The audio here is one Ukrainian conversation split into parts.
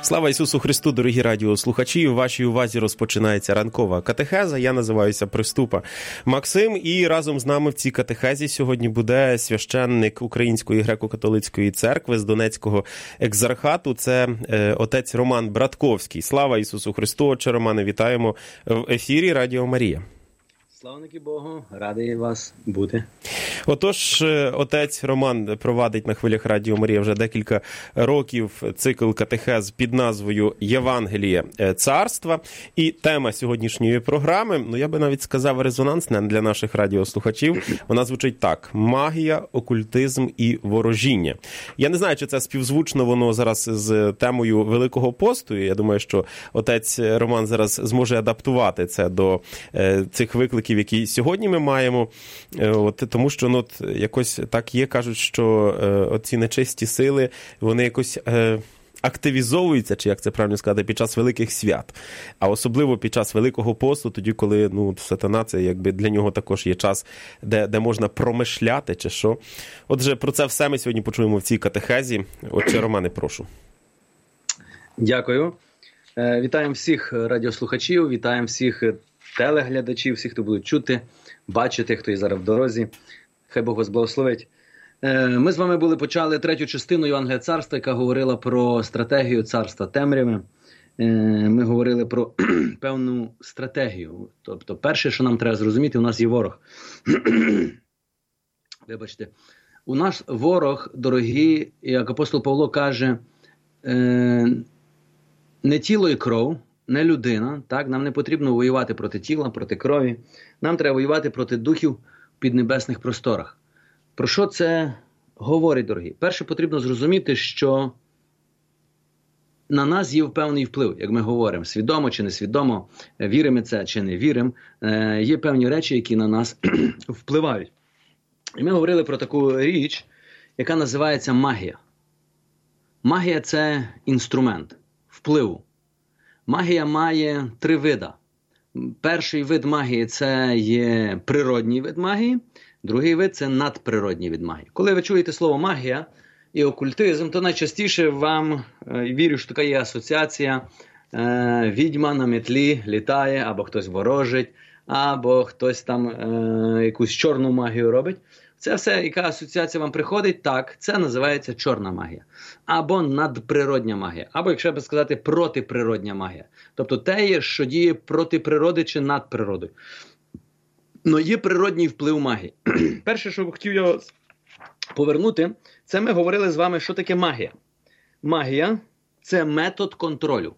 Слава Ісусу Христу, дорогі радіослухачі! У вашій увазі розпочинається ранкова катехеза. Я називаюся Приступа Максим, і разом з нами в цій катехезі сьогодні буде священник Української греко-католицької церкви з Донецького екзархату. Це отець Роман Братковський. Слава Ісусу Христу! Отче Романе, вітаємо в ефірі Радіо Марія. Славники Богу, радий вас бути. Отож, отець Роман провадить на хвилях Радіо Марія вже декілька років цикл катехез під назвою «Євангеліє царства». І тема сьогоднішньої програми, я би навіть сказав, резонансна для наших радіослухачів. Вона звучить так: магія, окультизм і ворожіння. Я не знаю, чи це співзвучно воно зараз з темою Великого посту. Я думаю, що отець Роман зараз зможе адаптувати це до цих викликів, які сьогодні ми маємо. Тому що якось так є, кажуть, що оці нечисті сили, вони якось активізовуються, чи як це правильно сказати, під час великих свят. А особливо під час Великого посту, тоді, коли сатана, це якби для нього також є час, де можна промишляти, чи що. Отже, про це все ми сьогодні почуємо в цій катехезі. Отче Романе, прошу. Дякую. Вітаємо всіх радіослухачів, вітаємо всіх телеглядачів, всіх, хто будуть чути, бачити, хто є зараз в дорозі. Хай Бог вас благословить. Ми з вами почали третю частину Євангелія царства, яка говорила про стратегію царства темряви. Ми говорили про певну стратегію. Тобто, перше, що нам треба зрозуміти, у нас є ворог. Вибачте. У нас ворог, дорогі, як апостол Павло каже, не тіло і кров, не людина. Так? Нам не потрібно воювати проти тіла, проти крові. Нам треба воювати проти духів в піднебесних просторах. Про що це говорить, дорогі? Перше, потрібно зрозуміти, що на нас є певний вплив, як ми говоримо, свідомо чи несвідомо, віримо це чи не віримо. Є певні речі, які на нас впливають. І ми говорили про таку річ, яка називається магія. Магія – це інструмент впливу. Магія має три види. Перший вид магії – це є природній вид магії, другий вид – це надприродній вид магії. Коли ви чуєте слово магія і окультизм, то найчастіше вам, вірю, що така є асоціація, відьма на метлі літає, або хтось ворожить, або хтось там якусь чорну магію робить. Це все, яка асоціація вам приходить, так, це називається чорна магія. Або надприродня магія. Або, якщо би сказати, протиприродня магія. Тобто те, що діє проти природи чи над природою. Но є природній вплив магії. Перше, що хотів я повернути, це ми говорили з вами, що таке магія. Магія – це метод контролю.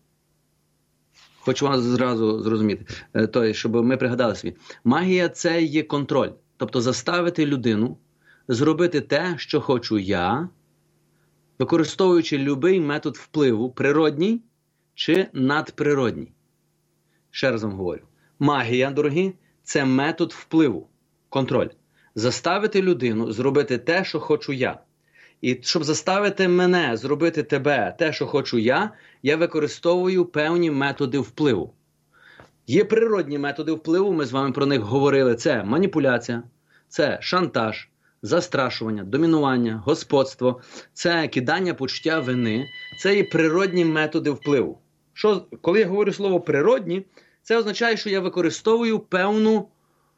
Хочу вас зразу зрозуміти, щоб ми пригадали собі. Магія – це є контроль. Тобто заставити людину зробити те, що хочу я, використовуючи будь-який метод впливу, природній чи надприродній. Ще раз вам говорю. Магія, дорогі, це метод впливу, контроль. Заставити людину зробити те, що хочу я. І щоб заставити мене зробити тебе те, що хочу я використовую певні методи впливу. Є природні методи впливу, ми з вами про них говорили. Це маніпуляція, це шантаж, застрашування, домінування, господство, це кидання почуття вини. Це є природні методи впливу. Коли я говорю слово «природні», це означає, що я використовую певну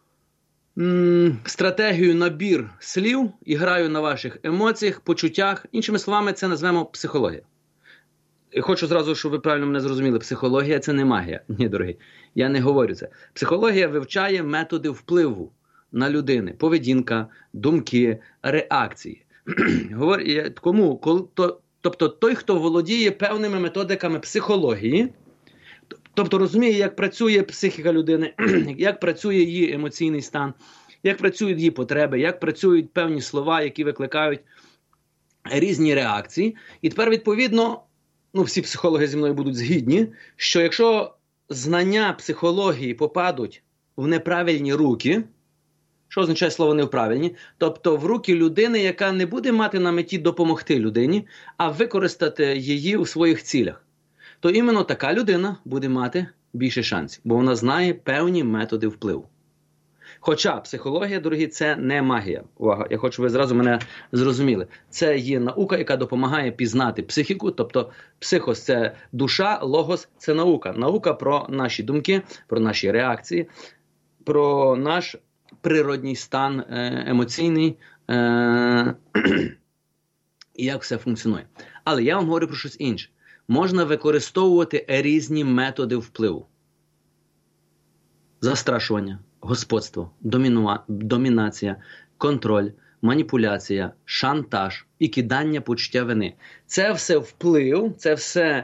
стратегію, набір слів і граю на ваших емоціях, почуттях. Іншими словами, це назвемо психологія. І хочу зразу, щоб ви правильно мене зрозуміли. Психологія – це не магія. Ні, дорогі. Я не говорю це. Психологія вивчає методи впливу на людини. Поведінка, думки, реакції. Кому? Тобто той, хто володіє певними методиками психології, тобто розуміє, як працює психіка людини, як працює її емоційний стан, як працюють її потреби, як працюють певні слова, які викликають різні реакції. І тепер, відповідно, всі психологи зі мною будуть згідні, що якщо знання психології попадуть в неправильні руки, що означає слово «неправильні», тобто в руки людини, яка не буде мати на меті допомогти людині, а використати її у своїх цілях, то іменно така людина буде мати більше шансів, бо вона знає певні методи впливу. Хоча психологія, дорогі, це не магія. Увага, я хочу, ви зразу мене зрозуміли. Це є наука, яка допомагає пізнати психіку, тобто психос – це душа, логос – це наука. Наука про наші думки, про наші реакції, про наш природній стан емоційний, і як все функціонує. Але я вам говорю про щось інше. Можна використовувати різні методи впливу. Застрашування, господство, домінація, контроль, маніпуляція, шантаж і кидання почуття вини. Це все вплив, це все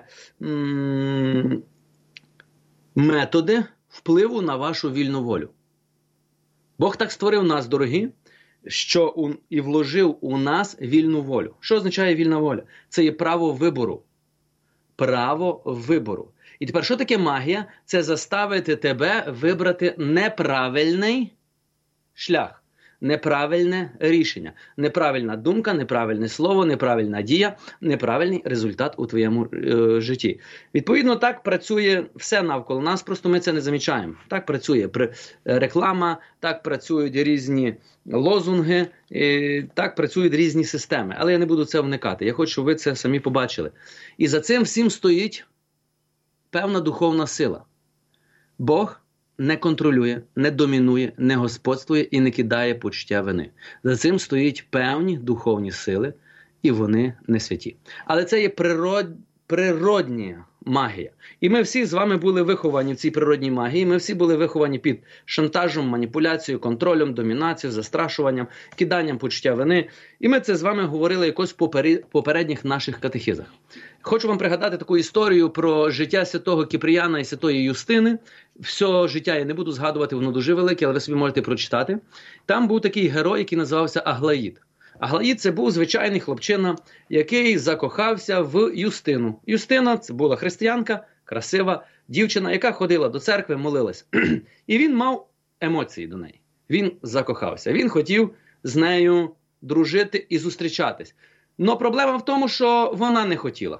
методи впливу на вашу вільну волю. Бог так створив нас, дорогі, що і вложив у нас вільну волю. Що означає вільна воля? Це є право вибору. Право вибору. І тепер, що таке магія? Це заставити тебе вибрати неправильний шлях, неправильне рішення, неправильна думка, неправильне слово, неправильна дія, неправильний результат у твоєму житті. Відповідно, так працює все навколо нас, просто ми це не замічаємо. Так працює реклама, так працюють різні лозунги, так працюють різні системи. Але я не буду в це вникати. Я хочу, щоб ви це самі побачили. І за цим всім стоїть певна духовна сила. Бог не контролює, не домінує, не господствує і не кидає почуття вини. За цим стоїть певні духовні сили, і вони не святі. Але це є природня магія. І ми всі з вами були виховані в цій природній магії. Ми всі були виховані під шантажем, маніпуляцією, контролем, домінацією, застрашуванням, киданням почуття вини. І ми це з вами говорили якось в попередніх наших катехизах. Хочу вам пригадати таку історію про життя святого Кіпріяна і святої Юстини. Все життя я не буду згадувати, воно дуже велике, але ви собі можете прочитати. Там був такий герой, який називався Аглаїд. Аглаїд – це був звичайний хлопчина, який закохався в Юстину. Юстина – це була християнка, красива дівчина, яка ходила до церкви, молилась. І він мав емоції до неї. Він закохався. Він хотів з нею дружити і зустрічатись. Но проблема в тому, що вона не хотіла.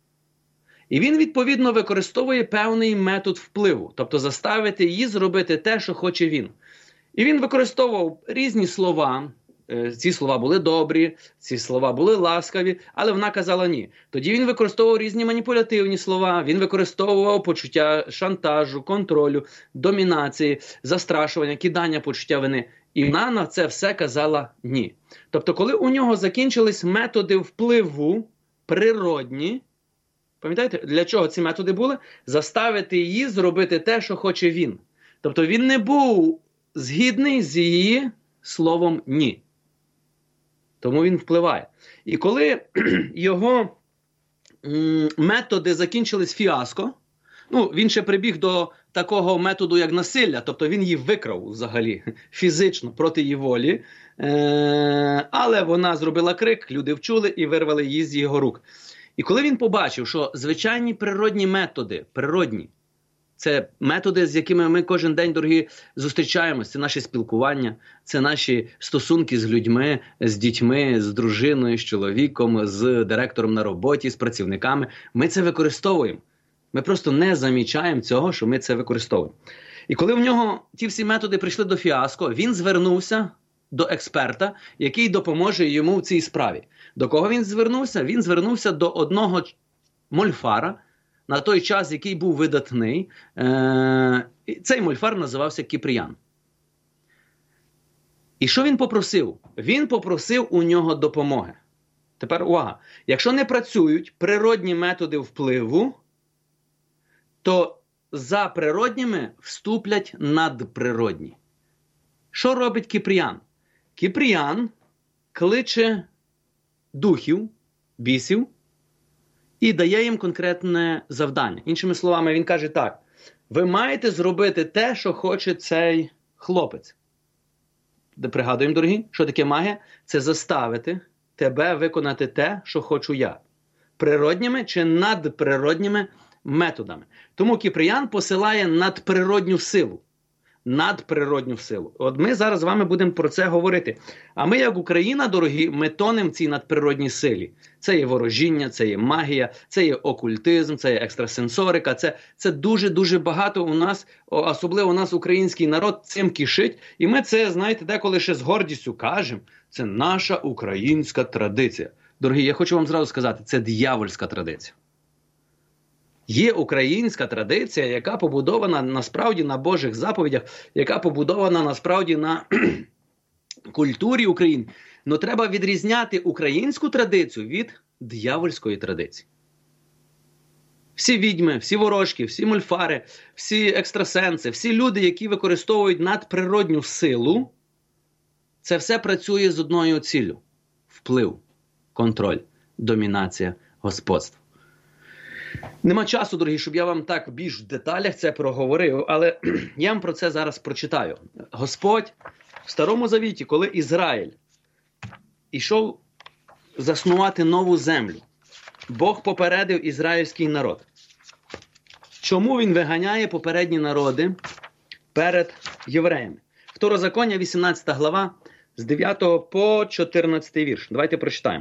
І він, відповідно, використовує певний метод впливу, тобто заставити її зробити те, що хоче він. І він використовував різні слова. Ці слова були добрі, ці слова були ласкаві, але вона казала ні. Тоді він використовував різні маніпулятивні слова, він використовував почуття шантажу, контролю, домінації, застрашування, кидання почуття вини. І вона на це все казала ні. Тобто, коли у нього закінчились методи впливу природні, пам'ятаєте, для чого ці методи були? Заставити її зробити те, що хоче він. Тобто він не був згідний з її словом ні. Тому він впливає. І коли його методи закінчились фіаско, він ще прибіг до такого методу, як насилля, тобто він її викрав взагалі фізично проти її волі, але вона зробила крик, люди вчули і вирвали її з його рук. І коли він побачив, що звичайні природні методи, це методи, з якими ми кожен день, дорогі, зустрічаємося. Це наше спілкування, це наші стосунки з людьми, з дітьми, з дружиною, з чоловіком, з директором на роботі, з працівниками. Ми це використовуємо. Ми просто не замічаємо цього, що ми це використовуємо. І коли в нього ті всі методи прийшли до фіаско, він звернувся до експерта, який допоможе йому в цій справі. До кого він звернувся? Він звернувся до одного мольфара, на той час, який був видатний. Цей мольфар називався Кіпріян. І що він попросив? Він попросив у нього допомоги. Тепер увага. Якщо не працюють природні методи впливу, то за природніми вступлять надприродні. Що робить Кіпріян? Кіпріян кличе духів, бісів, і дає їм конкретне завдання. Іншими словами, він каже так: ви маєте зробити те, що хоче цей хлопець. Пригадуємо, дорогі, що таке магія? Це заставити тебе виконати те, що хочу я. Природніми чи надприродніми методами. Тому Кіпріян посилає надприродню силу. надприродню силу. От ми зараз з вами будемо про це говорити. А ми, як Україна, дорогі, ми тонемо в цій надприродній силі. Це є ворожіння, це є магія, це є окультизм, це є екстрасенсорика, це дуже-дуже багато у нас, особливо у нас український народ цим кишить. І ми це, знаєте, деколи ще з гордістю кажемо, це наша українська традиція. Дорогі, я хочу вам зразу сказати, це диявольська традиція. Є українська традиція, яка побудована насправді на Божих заповідях, яка побудована насправді на культурі України. Но треба відрізняти українську традицію від диявольської традиції. Всі відьми, всі ворожки, всі мольфари, всі екстрасенси, всі люди, які використовують надприродню силу, це все працює з одною ціллю – вплив, контроль, домінація, господство. Нема часу, дорогі, щоб я вам так більш в деталях це проговорив, але я вам про це зараз прочитаю. Господь в Старому Завіті, коли Ізраїль ішов заснувати нову землю, Бог попередив ізраїльський народ. Чому він виганяє попередні народи перед євреями? Второзаконня, 18 глава, з 9 по 14 вірш. Давайте прочитаємо.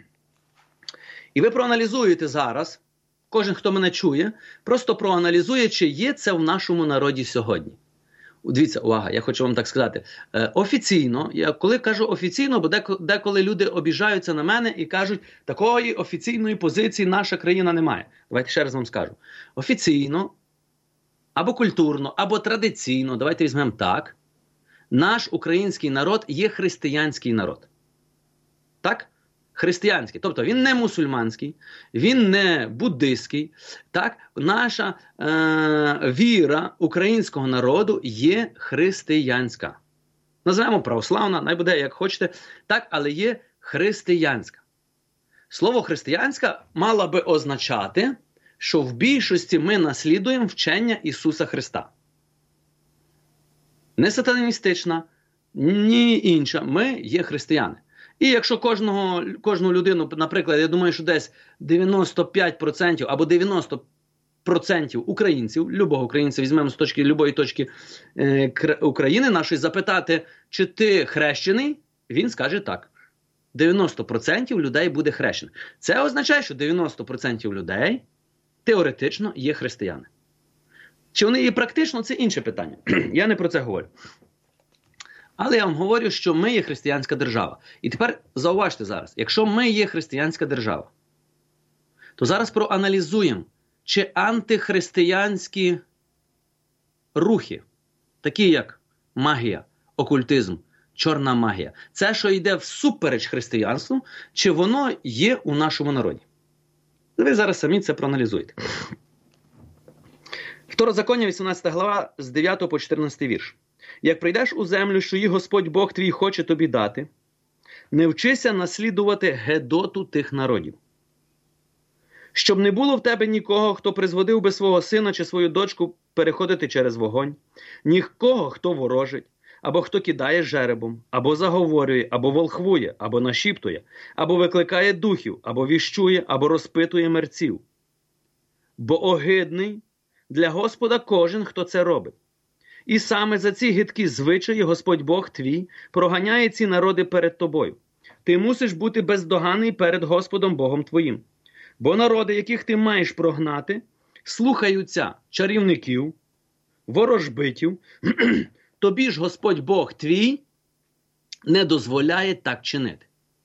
І ви проаналізуєте зараз, кожен, хто мене чує, просто проаналізує, чи є це в нашому народі сьогодні. Дивіться, увага, я хочу вам так сказати. Офіційно, я коли кажу офіційно, бо деколи люди обіжаються на мене і кажуть, такої офіційної позиції наша країна не має. Давайте ще раз вам скажу. Офіційно, або культурно, або традиційно, давайте візьмемо так, наш український народ є християнський народ. Так? Християнський. Тобто він не мусульманський, він не буддистський. Так? Наша віра українського народу є християнська. Називаємо православна, най буде як хочете, так, але є християнська. Слово християнська мало би означати, що в більшості ми наслідуємо вчення Ісуса Христа. Не сатаністична, ні інша. Ми є християни. І якщо кожну людину, наприклад, я думаю, що десь 95% або 90% українців, любого українця, візьмемо з точки любої точки України нашої, запитати, чи ти хрещений, він скаже так. 90% людей буде хрещений. Це означає, що 90% людей теоретично є християни. Чи вони є практично, це інше питання. Я не про це говорю. Але я вам говорю, що ми є християнська держава. І тепер зауважте зараз, якщо ми є християнська держава, то зараз проаналізуємо, чи антихристиянські рухи, такі як магія, окультизм, чорна магія, це, що йде всупереч християнству, чи воно є у нашому народі. Ви зараз самі це проаналізуєте. Второзаконня, 18 глава, з 9 по 14 вірш. Як прийдеш у землю, що її Господь Бог твій хоче тобі дати, не вчися наслідувати гедоту тих народів. Щоб не було в тебе нікого, хто призводив би свого сина чи свою дочку переходити через вогонь, нікого, хто ворожить, або хто кидає жеребом, або заговорює, або волхвує, або нашіптує, або викликає духів, або віщує, або розпитує мерців. Бо огидний для Господа кожен, хто це робить. І саме за ці гидкі звичаї Господь Бог твій проганяє ці народи перед тобою. Ти мусиш бути бездоганний перед Господом Богом твоїм. Бо народи, яких ти маєш прогнати, слухаються чарівників, ворожбитів, тобі ж Господь Бог твій не дозволяє так чинити.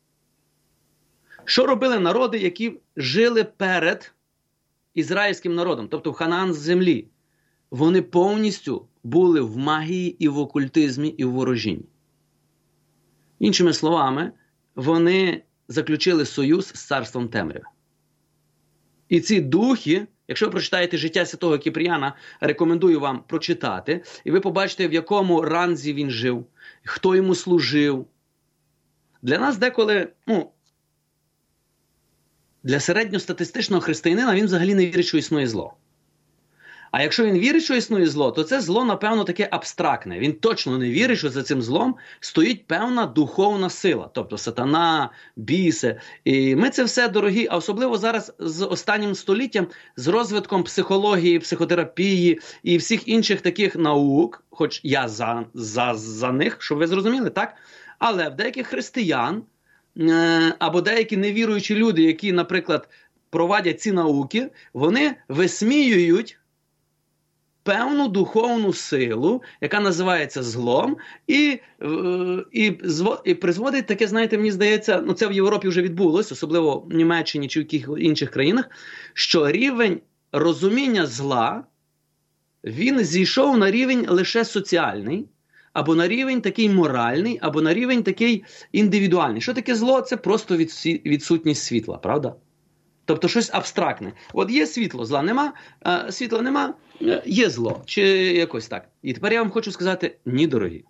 Що робили народи, які жили перед ізраїльським народом, тобто в Ханаан землі? Вони повністю були в магії і в окультизмі і в ворожінні. Іншими словами, вони заключили союз з царством темряви. І ці духи, якщо ви прочитаєте життя святого Кіпріяна, рекомендую вам прочитати, і ви побачите, в якому ранзі він жив, хто йому служив. Для нас деколи, для середньостатистичного християнина він взагалі не вірить, що існує зло. А якщо він вірить, що існує зло, то це зло, напевно, таке абстрактне. Він точно не вірить, що за цим злом стоїть певна духовна сила, тобто сатана, біси. І ми це все, дорогі, а особливо зараз з останнім століттям, з розвитком психології, психотерапії і всіх інших таких наук, хоч я за них, щоб ви зрозуміли, так? Але в деяких християн або деякі невіруючі люди, які, наприклад, провадять ці науки, вони висміюють певну духовну силу, яка називається злом, і призводить таке, знаєте, мені здається, це в Європі вже відбулося, особливо в Німеччині чи в яких інших країнах, що рівень розуміння зла, він зійшов на рівень лише соціальний, або на рівень такий моральний, або на рівень такий індивідуальний. Що таке зло? Це просто відсутність світла, правда? Тобто щось абстрактне. От є світло, зла нема, світла нема, є зло. Чи якось так. І тепер я вам хочу сказати, ні, дорогі.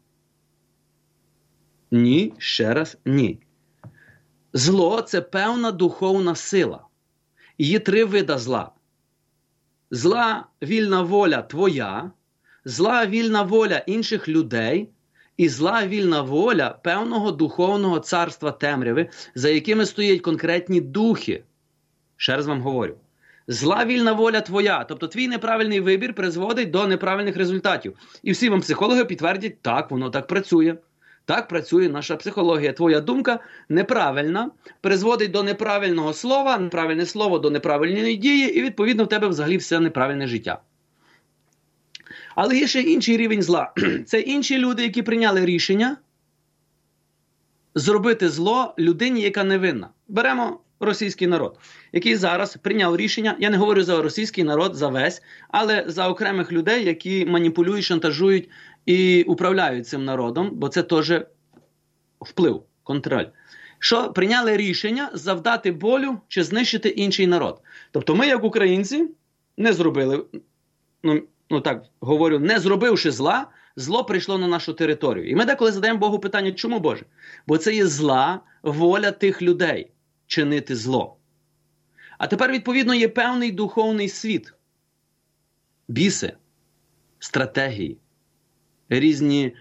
Ні, ще раз, ні. Зло – це певна духовна сила. І є 3 види зла. Зла вільна воля твоя, зла вільна воля інших людей і зла вільна воля певного духовного царства темряви, за якими стоять конкретні духи. Ще раз вам говорю. Зла вільна воля твоя, тобто твій неправильний вибір призводить до неправильних результатів. І всі вам психологи підтвердять, так, воно так працює. Так працює наша психологія. Твоя думка неправильна, призводить до неправильного слова, неправильне слово до неправильної дії, і відповідно в тебе взагалі все неправильне життя. Але є ще інший рівень зла. Це інші люди, які прийняли рішення зробити зло людині, яка невинна. Беремо російський народ, який зараз прийняв рішення, я не говорю за російський народ, за весь, але за окремих людей, які маніпулюють, шантажують і управляють цим народом, бо це теж вплив, контроль. Що прийняли рішення завдати болю чи знищити інший народ. Тобто ми, як українці, не зробили, так говорю, не зробивши зла, зло прийшло на нашу територію. І ми деколи задаємо Богу питання, чому, Боже? Бо це є зла воля тих людей чинити зло. А тепер, відповідно, є певний духовний світ. Біси, стратегії, різні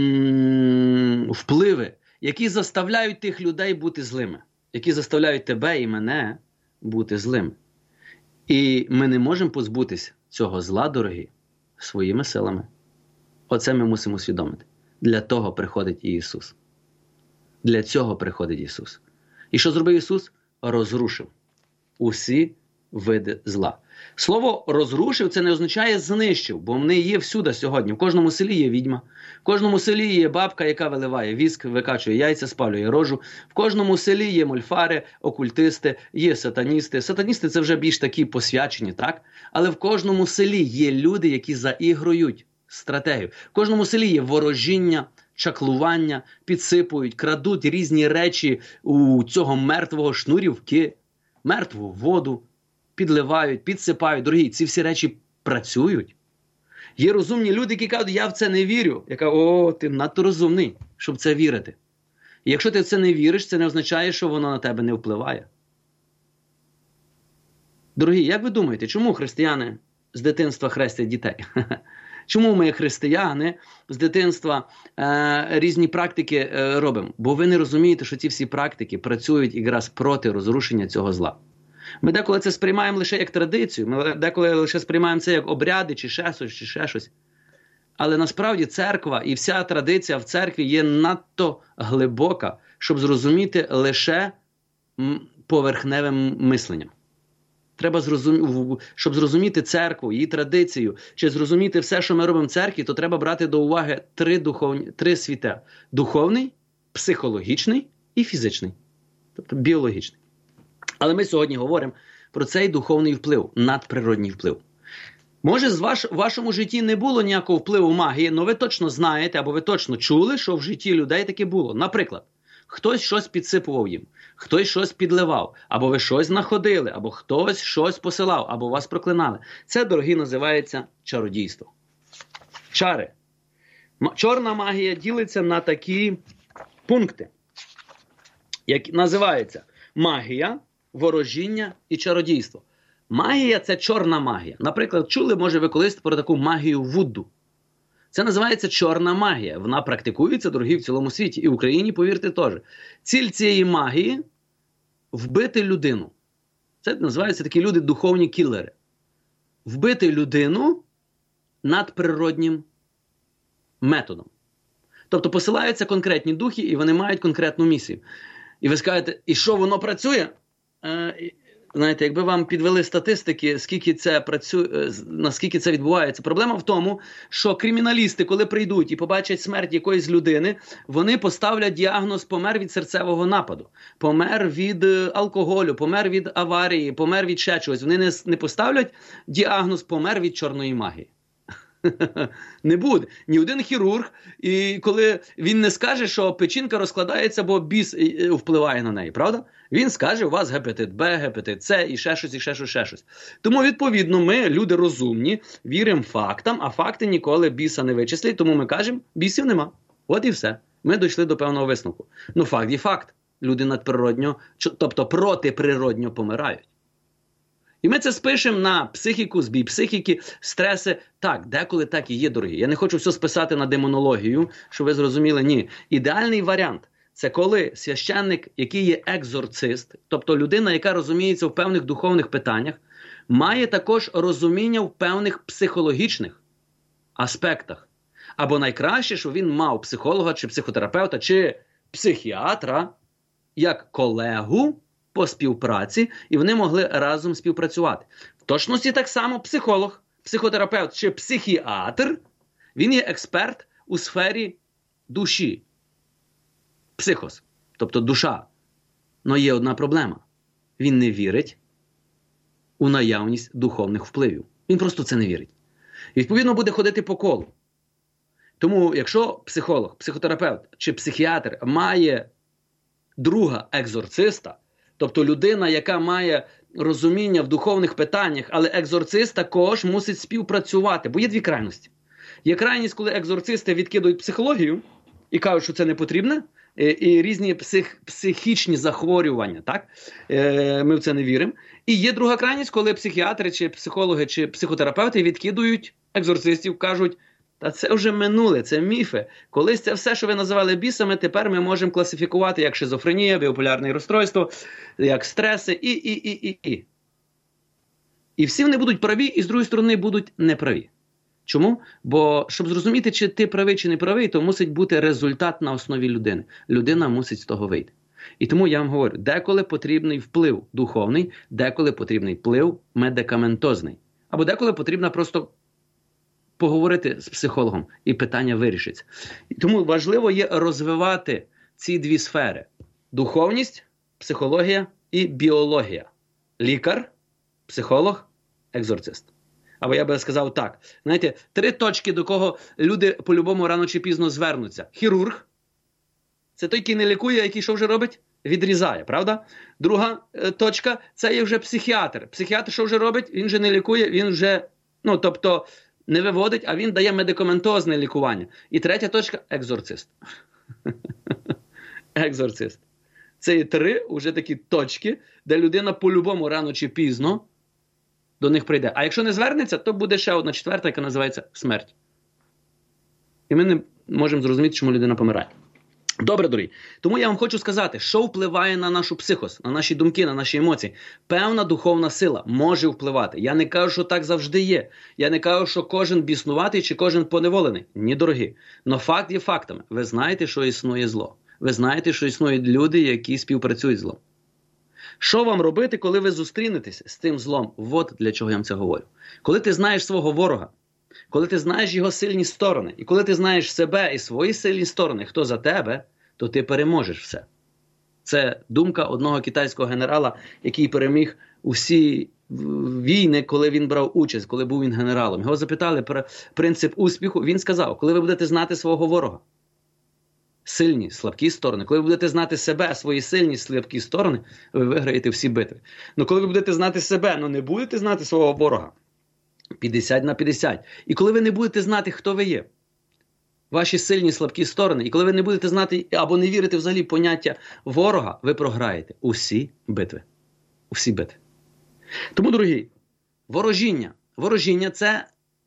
впливи, які заставляють тих людей бути злими. Які заставляють тебе і мене бути злими. І ми не можемо позбутися цього зла, дорогі, своїми силами. Оце ми мусимо усвідомити. Для того приходить і Ісус. Для цього приходить Ісус. І що зробив Ісус? Розрушив усі види зла. Слово «розрушив» – це не означає «знищив», бо вони є всюди сьогодні. В кожному селі є відьма, в кожному селі є бабка, яка виливає віск, викачує яйця, спалює рожу. В кожному селі є мольфари, окультисти, є сатаністи. Сатаністи – це вже більш такі посвячені, так? Але в кожному селі є люди, які заігрують стратегію. В кожному селі є ворожіння, чаклування, підсипують, крадуть різні речі у цього мертвого шнурівки, мертву воду, підливають, підсипають. Дорогі, ці всі речі працюють. Є розумні люди, які кажуть, я в це не вірю. Я кажу, ти надто розумний, щоб в це вірити. І якщо ти в це не віриш, це не означає, що воно на тебе не впливає. Дорогі, як ви думаєте, чому християни з дитинства хрестять дітей? Чому ми, християни, з дитинства різні практики робимо? Бо ви не розумієте, що ці всі практики працюють якраз проти розрушення цього зла. Ми деколи це сприймаємо лише як традицію, ми деколи лише сприймаємо це як обряди, чи ще щось. Але насправді церква і вся традиція в церкві є надто глибока, щоб зрозуміти лише поверхневим мисленням. Треба щоб зрозуміти церкву, її традицію, чи зрозуміти все, що ми робимо в церкві, то треба брати до уваги три світа. Духовний, психологічний і фізичний. Тобто біологічний. Але ми сьогодні говоримо про цей духовний вплив, надприродній вплив. Може, в вашому житті не було ніякого впливу магії, але ви точно знаєте, або ви точно чули, що в житті людей таке було. Наприклад, хтось щось підсипував їм, хтось щось підливав, або ви щось знаходили, або хтось щось посилав, або вас проклинали. Це, дорогі, називається чародійство. Чари. Чорна магія ділиться на такі пункти, які називаються магія, ворожіння і чародійство. Магія – це чорна магія. Наприклад, чули, може, ви колись про таку магію Вудду. Це називається чорна магія. Вона практикується, дорогі, в цілому світі. І в Україні, повірте, теж. Ціль цієї магії – вбити людину. Це називаються такі люди духовні кілери. Вбити людину надприроднім методом. Тобто посилаються конкретні духи, і вони мають конкретну місію. І ви скажете, і що, воно працює? Знаєте, якби вам підвели статистики, скільки це працює, наскільки це відбувається. Проблема в тому, що криміналісти, коли прийдуть і побачать смерть якоїсь людини, вони поставлять діагноз: помер від серцевого нападу, помер від алкоголю, помер від аварії, помер від ще чогось. Вони не поставлять діагноз: помер від чорної магії. Не буде. Ні один хірург, і коли він не скаже, що печінка розкладається, бо біс впливає на неї, правда? Він скаже, у вас гепатит Б, гепатит С і ще щось, і ще щось, ще щось. Тому, відповідно, ми, люди розумні, віримо фактам, а факти ніколи біса не вичислять, тому ми кажемо, бісів нема. От і все. Ми дійшли до певного висновку. Ну, факт є факт. Люди надприродньо, тобто протиприродньо помирають. І ми це спишемо на психіку, збій психіки, стреси. Так, деколи так і є, дорогі. Я не хочу все списати на демонологію, щоб ви зрозуміли. Ні. Ідеальний варіант – це коли священник, який є екзорцист, тобто людина, яка розуміється в певних духовних питаннях, має також розуміння в певних психологічних аспектах. Або найкраще, що він мав психолога, чи психотерапевта, чи психіатра, як колегу по співпраці, і вони могли разом співпрацювати. В точності так само психолог, психотерапевт чи психіатр, він є експерт у сфері душі. Психос, тобто душа. Но є одна проблема. Він не вірить у наявність духовних впливів. Він просто це не вірить. І, відповідно, буде ходити по колу. Тому, якщо психолог, психотерапевт чи психіатр має друга екзорциста, тобто людина, яка має розуміння в духовних питаннях, але екзорцист також мусить співпрацювати, бо є дві крайності. Є крайність, коли екзорцисти відкидують психологію і кажуть, що це не потрібне, і різні психічні захворювання, так? Ми в це не віримо. І є друга крайність, коли психіатри, чи психологи, чи психотерапевти відкидують екзорцистів, кажуть, та це вже минуле, це міфи. Колись це все, що ви називали бісами, тепер ми можемо класифікувати як шизофренія, біполярне розстройство, як стреси і. І всі вони будуть праві, і з другої сторони будуть неправі. Чому? Бо, щоб зрозуміти, чи ти правий, чи не правий, то мусить бути результат на основі людини. Людина мусить з того вийти. І тому я вам говорю, деколи потрібний вплив духовний, деколи потрібний вплив медикаментозний. Або деколи потрібно просто поговорити з психологом, і питання вирішиться. І тому важливо є розвивати ці дві сфери. Духовність, психологія і біологія. Лікар, психолог, екзорцист. Або я би сказав так. Знаєте, 3 точки, до кого люди по-любому рано чи пізно звернуться. Хірург – це той, який не лікує, який що вже робить? Відрізає, правда? Друга точка – це є вже психіатр. Психіатр що вже робить? Він вже не лікує, він вже, тобто, не виводить, а він дає медикаментозне лікування. І третя точка – екзорцист. Екзорцист. Це є 3 вже такі точки, де людина по-любому рано чи пізно до них прийде. А якщо не звернеться, то буде ще одна 4, яка називається смерть. І ми не можемо зрозуміти, чому людина помирає. Добре, дорогі. Тому я вам хочу сказати, що впливає на нашу психос, на наші думки, на наші емоції. Певна духовна сила може впливати. Я не кажу, що так завжди є. Я не кажу, що кожен біснуватий чи кожен поневолений. Ні, дорогі. Но факт є фактами. Ви знаєте, що існує зло. Ви знаєте, що існують люди, які співпрацюють з злом. Що вам робити, коли ви зустрінетеся з тим злом? От для чого я вам це говорю. Коли ти знаєш свого ворога, коли ти знаєш його сильні сторони, і коли ти знаєш себе і свої сильні сторони, хто за тебе, то ти переможеш все. Це думка одного китайського генерала, який переміг усі війни, коли він брав участь, коли був він генералом. Його запитали про принцип успіху. Він сказав, коли ви будете знати свого ворога, сильні, слабкі сторони, коли ви будете знати себе, свої сильні, слабкі сторони, ви виграєте всі битви. Но коли ви будете знати себе, не будете знати свого ворога, 50/50. І коли ви не будете знати, хто ви є, ваші сильні, слабкі сторони, і коли ви не будете знати або не вірите взагалі поняття ворога, ви програєте усі битви. Усі битви. Тому, дорогі, ворожіння. Ворожіння – це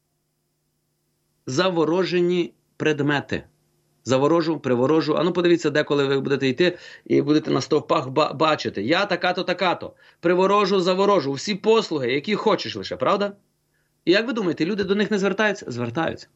заворожені предмети. Заворожу, приворожу. А ну подивіться, деколи ви будете йти і будете на стовпах бачити. Я така-то, така-то. Приворожу, заворожу. Всі послуги, які хочеш лише, правда? І як ви думаєте, люди до них не звертаються? Звертаються.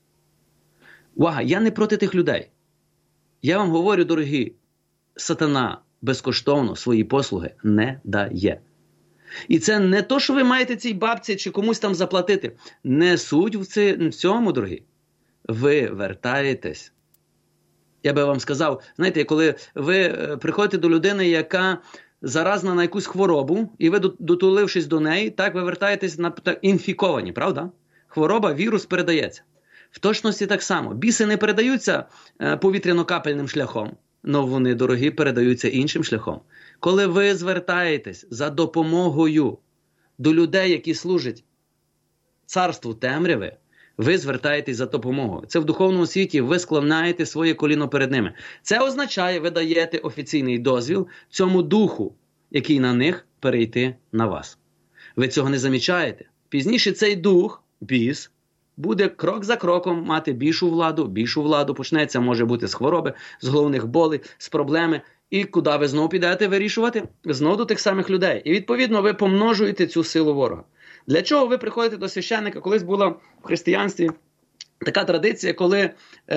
Увага, я не проти тих людей. Я вам говорю, дорогі, сатана безкоштовно свої послуги не дає. І це не то, що ви маєте цій бабці чи комусь там заплатити. Не суть в цьому, дорогі. Ви вертаєтесь. Я би вам сказав, знаєте, коли ви приходите до людини, яка заразна на якусь хворобу, і ви, дотулившись до неї, так ви вертаєтесь на інфіковані, правда? Хвороба, вірус передається. В точності так само. Біси не передаються повітряно-капельним шляхом, але вони, дорогі, передаються іншим шляхом. Коли ви звертаєтесь за допомогою до людей, які служать царству темряви, ви звертаєтесь за допомогою. Це в духовному світі ви склоняєте своє коліно перед ними. Це означає, ви даєте офіційний дозвіл цьому духу, який на них, перейти на вас. Ви цього не замічаєте. Пізніше цей дух, біс, буде крок за кроком мати більшу владу, почнеться, може бути, з хвороби, з головних болей, з проблеми. І куди ви знову підете вирішувати? Знову до тих самих людей. І відповідно ви помножуєте цю силу ворога. Для чого ви приходите до священника? Колись була в християнстві така традиція, коли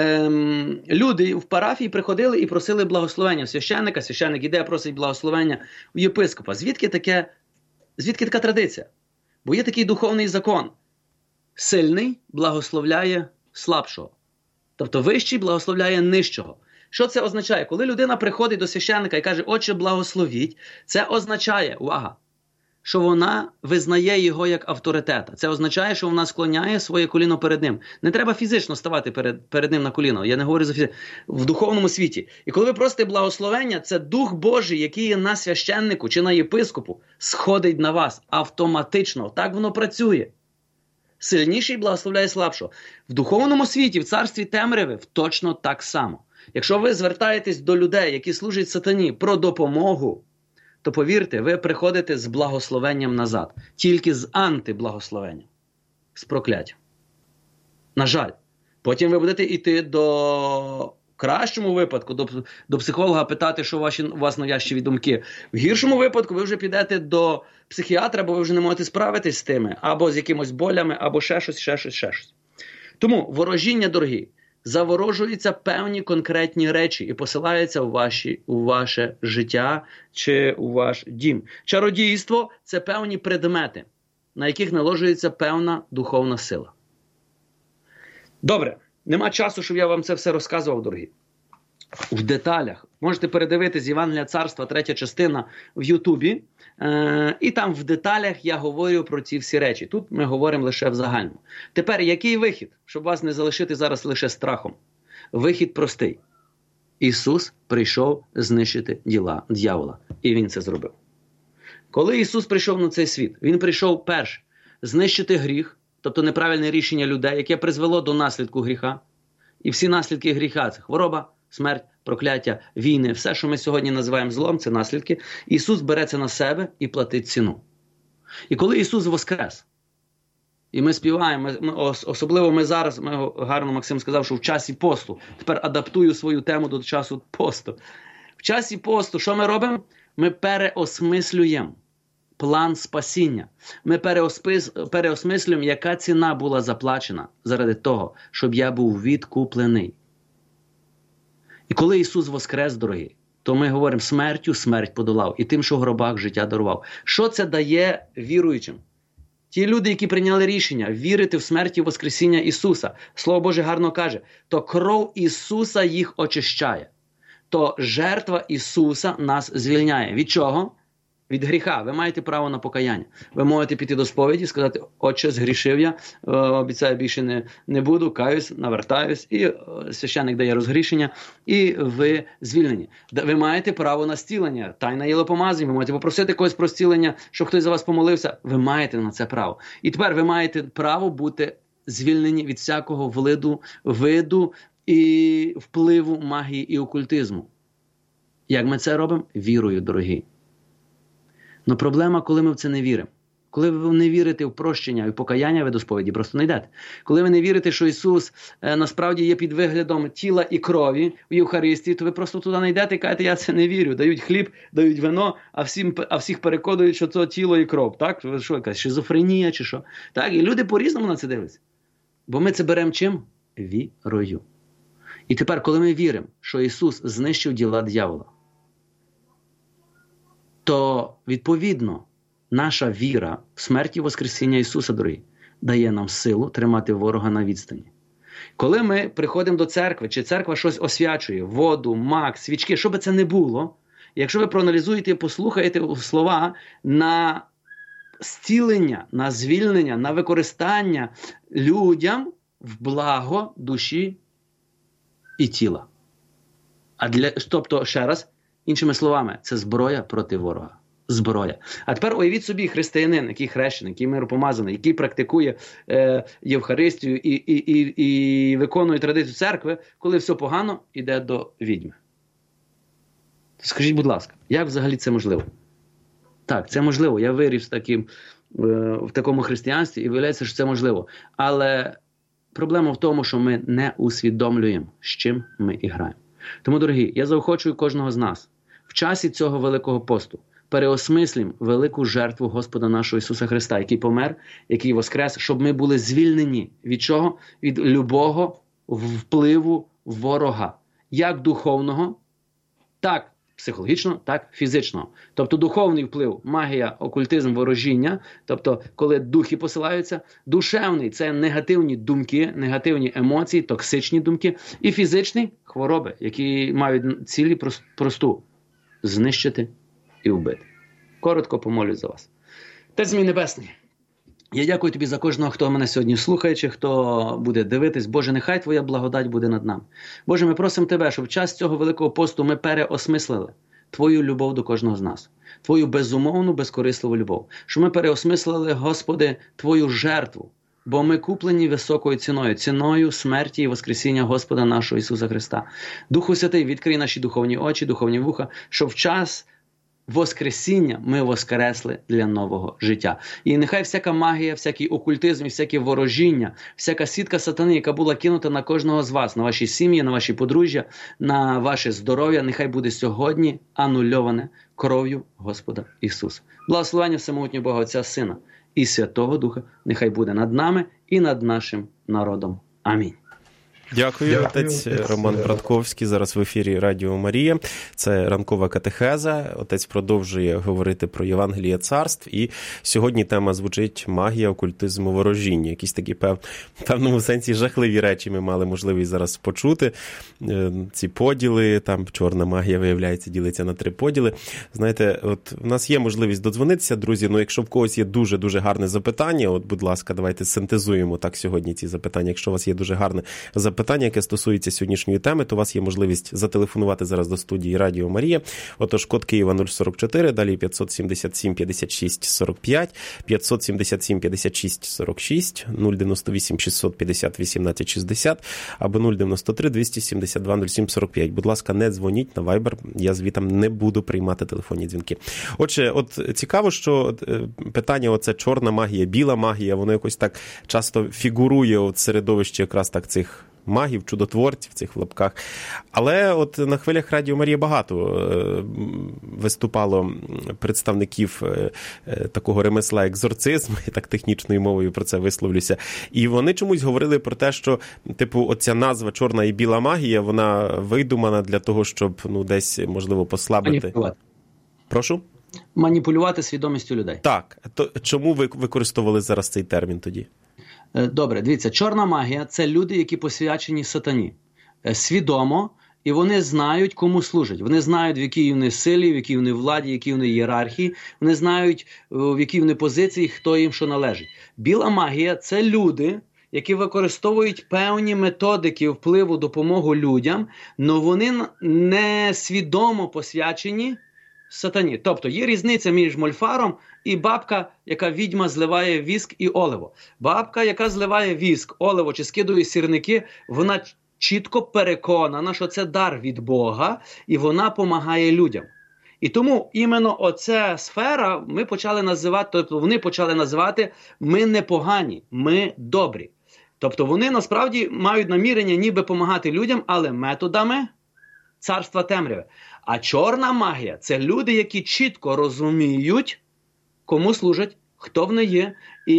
люди в парафії приходили і просили благословення в священника. Священник іде, просить благословення у єпископа. Звідки така традиція? Бо є такий духовний закон. Сильний благословляє слабшого. Тобто вищий благословляє нижчого. Що це означає? Коли людина приходить до священника і каже, «Отче, благословіть», це означає, увага, що вона визнає його як авторитета. Це означає, що вона склоняє своє коліно перед ним. Не треба фізично ставати перед ним на коліно. Я не говорю за фізично. В духовному світі. І коли ви просите благословення, це Дух Божий, який є на священнику чи на єпископу, сходить на вас автоматично. Так воно працює. Сильніший благословляє слабшого. В духовному світі, в царстві темряви, точно так само. Якщо ви звертаєтесь до людей, які служать сатані, про допомогу, то повірте, ви приходите з благословенням назад. Тільки з антиблагословенням. З прокляттям. На жаль. Потім ви будете йти в кращому випадку, до психолога питати, що у вас нав'язчиві думки. В гіршому випадку ви вже підете до психіатра, бо ви вже не можете справитись з тими. Або з якимось болями, або ще щось. Тому ворожіння, дорогі, заворожуються певні конкретні речі і посилаються у ваше життя чи у ваш дім. Чародійство – це певні предмети, на яких наложується певна духовна сила. Добре, нема часу, щоб я вам це все розказував, дорогі. В деталях. Можете передивитись Євангелія царства, 3 частина в Ютубі. І там в деталях я говорю про ці всі речі. Тут ми говоримо лише в загальному. Тепер, який вихід? Щоб вас не залишити зараз лише страхом. Вихід простий. Ісус прийшов знищити діла дьявола. І Він це зробив. Коли Ісус прийшов на цей світ, Він прийшов перше знищити гріх, тобто неправильне рішення людей, яке призвело до наслідку гріха. І всі наслідки гріха – це хвороба, смерть, прокляття, війни, все, що ми сьогодні називаємо злом, це наслідки. Ісус бере це на себе і платить ціну. І коли Ісус воскрес, і ми співаємо, особливо ми зараз, гарно Максим сказав, що в часі посту, тепер адаптую свою тему до часу посту. В часі посту, що ми робимо? Ми переосмислюємо план спасіння. Ми переосмислюємо, яка ціна була заплачена заради того, щоб я був відкуплений. І коли Ісус воскрес, дорогі, то ми говоримо, смертю смерть подолав, і тим, що в гробах життя дарував. Що це дає віруючим? Ті люди, які прийняли рішення вірити в смерть і воскресіння Ісуса, Слово Боже гарно каже, то кров Ісуса їх очищає. То жертва Ісуса нас звільняє. Від чого? Від гріха. Ви маєте право на покаяння. Ви можете піти до сповіді і сказати, «Отче, згрішив я, обіцяю, більше не буду, каюсь, навертаюсь», і священник дає розгрішення, і ви звільнені. Ви маєте право на зцілення, тайне єлопомазання, ви можете попросити когось про зцілення, щоб хтось за вас помолився. Ви маєте на це право. І тепер ви маєте право бути звільнені від всякого виду і впливу магії і окультизму. Як ми це робимо? Вірою, дорогі. Но проблема, коли ми в це не віримо. Коли ви не вірите в прощення і в покаяння, ви до сповіді просто не йдете. Коли ви не вірите, що Ісус насправді є під виглядом тіла і крові в Євхаристії, то ви просто туди не йдете і кажете, я це не вірю. Дають хліб, дають вино, а всіх переконують, що це тіло і кров. Так? Що якась шизофренія чи що? Так? І люди по-різному на це дивляться. Бо ми це беремо чим? Вірою. І тепер, коли ми віримо, що Ісус знищив діла диявола, то, відповідно, наша віра в смерті і воскресіння Ісуса, дорогі, дає нам силу тримати ворога на відстані. Коли ми приходимо до церкви, чи церква щось освячує, воду, мак, свічки, що би це не було, якщо ви проаналізуєте і послухаєте слова на зцілення, на звільнення, на використання людям в благо душі і тіла. Тобто, ще раз, іншими словами, це зброя проти ворога. Зброя. А тепер уявіть собі християнин, який хрещений, який миропомазаний, який практикує Євхаристію і виконує традицію церкви, коли все погано, йде до відьми. Скажіть, будь ласка, як взагалі це можливо? Так, це можливо. Я виріс в такому християнстві і виявляється, що це можливо. Але проблема в тому, що ми не усвідомлюємо, з чим ми граємо. Тому, дорогі, я заохочую кожного з нас в часі цього Великого посту переосмислім велику жертву Господа нашого Ісуса Христа, який помер, який воскрес, щоб ми були звільнені від чого? Від любого впливу ворога. Як духовного, так психологічного, так фізичного. Тобто духовний вплив, магія, окультизм, ворожіння, тобто коли духи посилаються, душевний – це негативні думки, негативні емоції, токсичні думки, і фізичний – хвороби, які мають цілі просту – знищити і вбити. Коротко помолюсь за вас. Отець мій Небесний, я дякую Тобі за кожного, хто мене сьогодні слухає, чи хто буде дивитись. Боже, нехай Твоя благодать буде над нами. Боже, ми просимо Тебе, щоб в час цього Великого посту ми переосмислили Твою любов до кожного з нас. Твою безумовну, безкорисливу любов. Щоб ми переосмислили, Господи, Твою жертву. Бо ми куплені високою ціною, ціною смерті і воскресіння Господа нашого Ісуса Христа. Духу Святий, відкрий наші духовні очі, духовні вуха, щоб в час воскресіння ми воскресли для нового життя. І нехай всяка магія, всякий окультизм, всяке ворожіння, всяка сітка сатани, яка була кинута на кожного з вас, на ваші сім'ї, на ваші подружжя, на ваше здоров'я, нехай буде сьогодні анульоване кров'ю Господа Ісуса. Благословення всемогутнього Бога Отця, Сина і Святого Духа нехай буде над нами і над нашим народом. Амінь. Дякую, отець Роман Братковський. Зараз в ефірі Радіо Марія. Це ранкова катехеза. Отець продовжує говорити про Євангеліє царств. І сьогодні тема звучить «Магія, окультизм, ворожіння». Якісь такі в певному сенсі жахливі речі ми мали можливість зараз почути. Ці поділи, там чорна магія, виявляється, ділиться на 3 поділи. Знаєте, от у нас є можливість додзвонитися, друзі, але якщо в когось є дуже-дуже гарне запитання, от, будь ласка, давайте синтезуємо так сьогодні ці запитання. Якщо у вас є дуже гарне запитання, яке стосується сьогоднішньої теми, то у вас є можливість зателефонувати зараз до студії Радіо Марія. Отож, код Києва 044, далі 577 56 45, 577 56 46, 098 650 18 60 або 093 272 07 45. Будь ласка, не дзвоніть на Viber, я звітом не буду приймати телефонні дзвінки. Отже, от цікаво, що питання оце чорна магія, біла магія, воно якось так часто фігурує от середовищі якраз так цих магів, чудотворців цих в лапках. Але от на хвилях Радіо Марія багато виступало представників такого ремесла екзорцизм, я так технічною мовою про це висловлюся. І вони чомусь говорили про те, що типу оця назва чорна і біла магія, вона видумана для того, щоб десь, можливо, послабити. Маніпулювати. Прошу? Маніпулювати свідомістю людей. Так. То чому ви використовували зараз цей термін тоді? Добре, дивіться, чорна магія – це люди, які посвячені сатані. Свідомо, і вони знають, кому служать. Вони знають, в якій вони силі, в якій вони владі, в якій вони ієрархії. Вони знають, в якій вони позиції, хто їм що належить. Біла магія – це люди, які використовують певні методики впливу, допомогу людям, але вони не свідомо посвячені сатані. Тобто є різниця між мольфаром і бабка, яка відьма зливає віск і оливо. Бабка, яка зливає віск, оливо чи скидує сірники, вона чітко переконана, що це дар від Бога, і вона помагає людям. І тому іменно оця сфера ми почали називати, тобто вони почали називати «ми не погані, ми добрі». Тобто вони насправді мають намірення ніби допомагати людям, але методами царства темряви. А чорна магія – це люди, які чітко розуміють, кому служать, хто вони є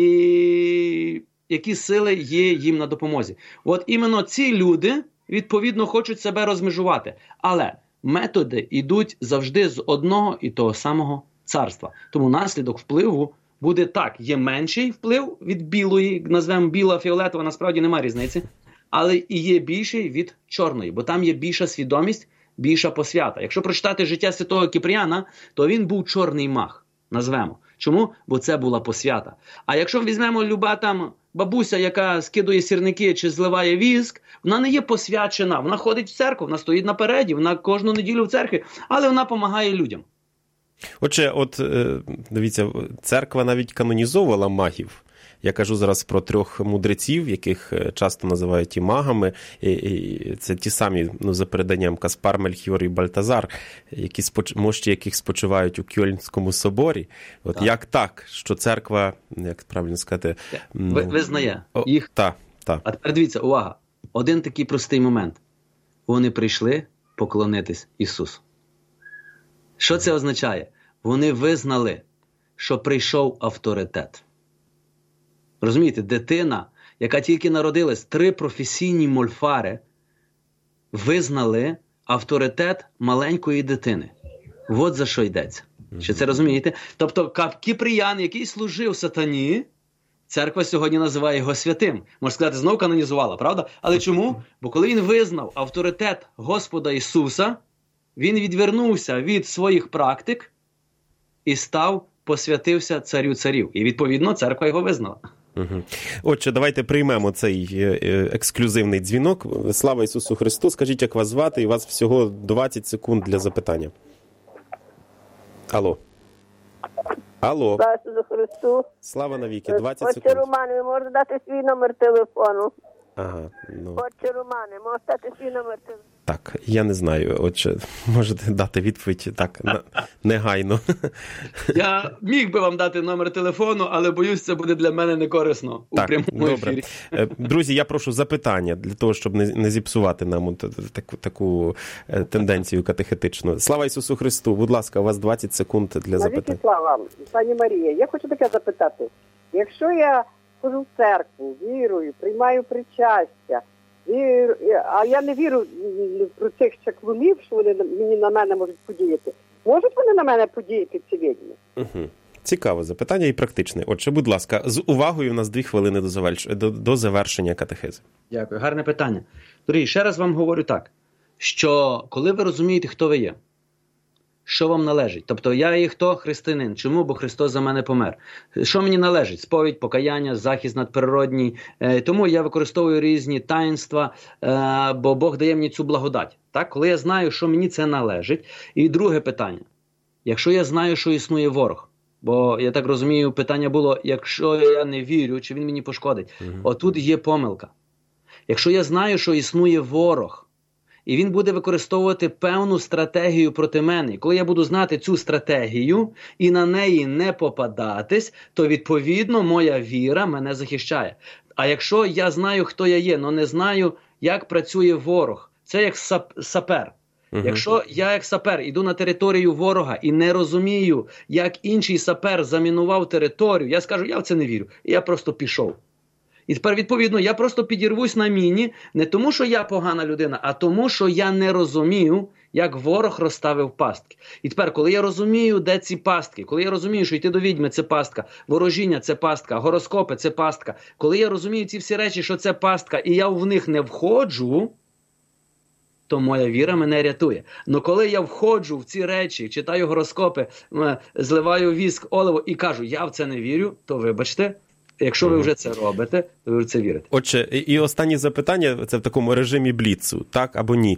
і які сили є їм на допомозі. От іменно ці люди, відповідно, хочуть себе розмежувати. Але методи йдуть завжди з одного і того самого царства. Тому наслідок впливу буде так. Є менший вплив від білої, назвемо біла, фіолетова, насправді немає різниці. Але і є більший від чорної, бо там є більша свідомість, більша посвята. Якщо прочитати життя святого Кіпріяна, то він був чорний маг, назвемо. Чому? Бо це була посвята. А якщо візьмемо люба там бабуся, яка скидує сірники чи зливає віск, вона не є посвячена, вона ходить в церкву, вона стоїть напереді, вона кожну неділю в церкві, але вона допомагає людям. Отже, дивіться, церква навіть канонізовувала магів. Я кажу зараз про 3 мудреців, яких часто називають і магами. І це ті самі, за переданням, Каспар, Мельхіор і Бальтазар, мощі яких спочивають у Кьольнському соборі. От так. Як так, що церква, як правильно сказати... Визнає їх. Так. А тепер дивіться, увага. Один такий простий момент. Вони прийшли поклонитись Ісусу. Що це означає? Вони визнали, що прийшов авторитет. Розумієте, дитина, яка тільки народилась, 3 професійні мольфари визнали авторитет маленької дитини. От за що йдеться. Чи це розумієте? Тобто Кіпріян, який служив сатані, церква сьогодні називає його святим. Можна сказати, знову канонізувала, правда? Але чому? Бо коли він визнав авторитет Господа Ісуса, він відвернувся від своїх практик і посвятився царю царів. І відповідно церква його визнала. Угу. Отже, давайте приймемо цей ексклюзивний дзвінок. Слава Ісусу Христу! Скажіть, як вас звати, і у вас всього 20 секунд для запитання. Алло. Слава Ісусу Христу! Слава навіки, 20 секунд. Отче Романе, ви можете дати свій номер телефону? Ага, Отче Романе, можете дати свій номер телефону? Так, я не знаю, отже, можете дати відповідь так, негайно. Я міг би вам дати номер телефону, але боюсь, це буде для мене некорисно у прямому ефірі. Друзі, я прошу запитання, для того, щоб не зіпсувати нам таку тенденцію катехетичну. Слава Ісусу Христу! Будь ласка, у вас 20 секунд для запитань. Слава, пані Марія, я хочу таке запитати. Якщо я ходжу в церкву, вірую, приймаю причастя, а я не вірю про цих чаклунів, що вони на мене можуть подіяти. Можуть вони на мене подіяти, ці відьми? Угу. Цікаве запитання і практичне. Отже, будь ласка, з увагою у нас 2 хвилини до завершення катехези. Дякую, гарне питання. Дорогі, ще раз вам говорю так, що коли ви розумієте, хто ви є, що вам належить? Тобто я є хто? Християнин. Чому? Бо Христос за мене помер. Що мені належить? Сповідь, покаяння, захист надприродній. Тому я використовую різні таїнства, бо Бог дає мені цю благодать. Так? Коли я знаю, що мені це належить. І друге питання. Якщо я знаю, що існує ворог, бо, я так розумію, питання було, якщо я не вірю, чи він мені пошкодить. Отут є помилка. Якщо я знаю, що існує ворог, і він буде використовувати певну стратегію проти мене. І коли я буду знати цю стратегію і на неї не попадатись, то, відповідно, моя віра мене захищає. А якщо я знаю, хто я є, але не знаю, як працює ворог, це як сапер. Якщо я як сапер іду на територію ворога і не розумію, як інший сапер замінував територію, я скажу, я в це не вірю. І я просто пішов. І тепер, відповідно, я просто підірвусь на міні не тому, що я погана людина, а тому, що я не розумію, як ворог розставив пастки. І тепер, коли я розумію, де ці пастки, коли я розумію, що йти до відьми – це пастка, ворожіння – це пастка, гороскопи – це пастка, коли я розумію ці всі речі, що це пастка, і я в них не входжу, то моя віра мене рятує. Но коли я входжу в ці речі, читаю гороскопи, зливаю віск, оливо і кажу, я в це не вірю, то вибачте, якщо ви вже це робите, то ви в це вірите. Отже, і останнє запитання, це в такому режимі бліцу, так або ні.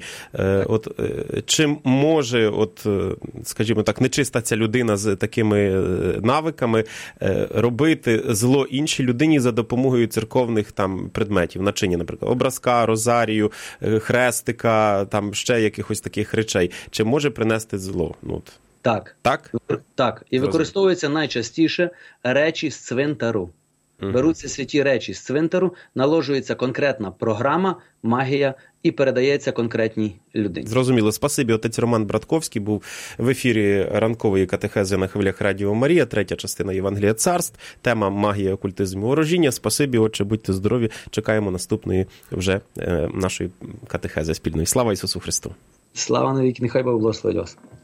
Чим може, скажімо так, нечиста ця людина з такими навиками робити зло іншій людині за допомогою церковних там предметів, начиня, наприклад, образка, розарію, хрестика, там ще якихось таких речей. Чи може принести зло? Так. Так? Так. І використовуються найчастіше речі з цвинтару. Беруться святі речі з цвинтару, наложується конкретна програма, магія і передається конкретній людині. Зрозуміло. Спасибі. Отець Роман Братковський був в ефірі ранкової катехези на хвилях Радіо Марія, 3-я частина Євангелія царств, тема магія, окультизм і ворожіння. Спасибі, отче, будьте здорові. Чекаємо наступної вже нашої катехези спільної. Слава Ісусу Христу! Слава навіки, нехай Бог благословить вас.